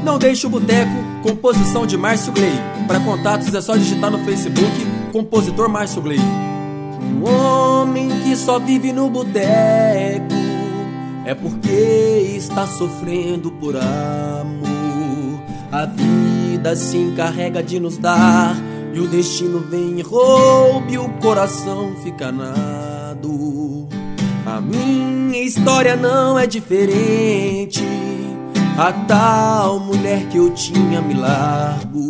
Não deixe o boteco, composição de Márcio Gley. Para contatos é só digitar no Facebook, compositor Márcio Gley. Um homem que só vive no boteco é porque está sofrendo por amor. A vida se encarrega de nos dar, e o destino vem e rouba e o coração fica nado. A minha história não é diferente. A tal mulher que eu tinha me largo,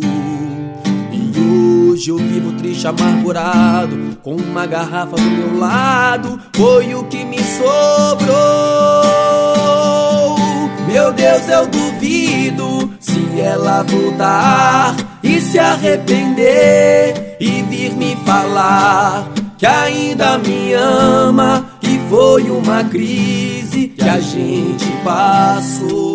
e hoje eu vivo triste, amargurado, com uma garrafa do meu lado. Foi o que me sobrou. Meu Deus, eu duvido se ela voltar e se arrepender e vir me falar que ainda me ama, que foi uma crise que a gente passou.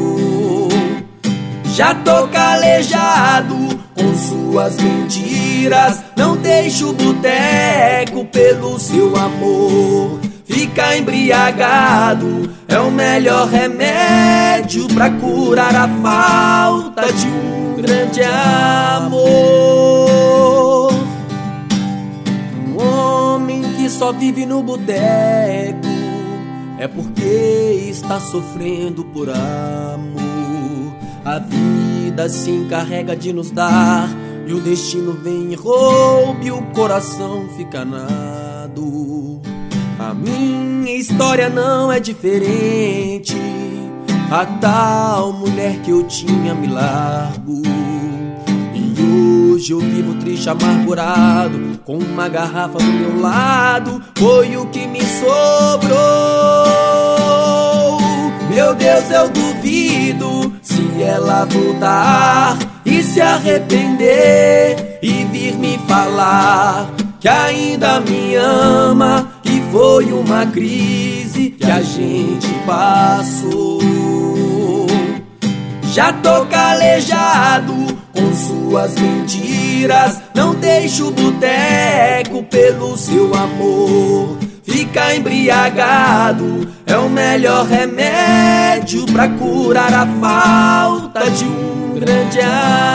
Já tô calejado com suas mentiras, não deixo o boteco pelo seu amor. Ficar embriagado é o melhor remédio pra curar a falta de um grande amor. Um homem que só vive no boteco é porque está sofrendo por amor. A vida se encarrega de nos dar, e o destino vem e rouba e o coração fica nado. A minha história não é diferente. A tal mulher que eu tinha me largo, e hoje eu vivo triste, amargurado, com uma garrafa do meu lado. Foi o que me sobrou. Meu Deus, eu duvido se ela voltar e se arrepender e vir me falar que ainda me ama, que foi uma crise que a gente passou. Já tô calejado com suas mentiras, não deixo o boteco pelo seu amor. Ficar embriagado é o melhor remédio pra curar a falta de um grande amor.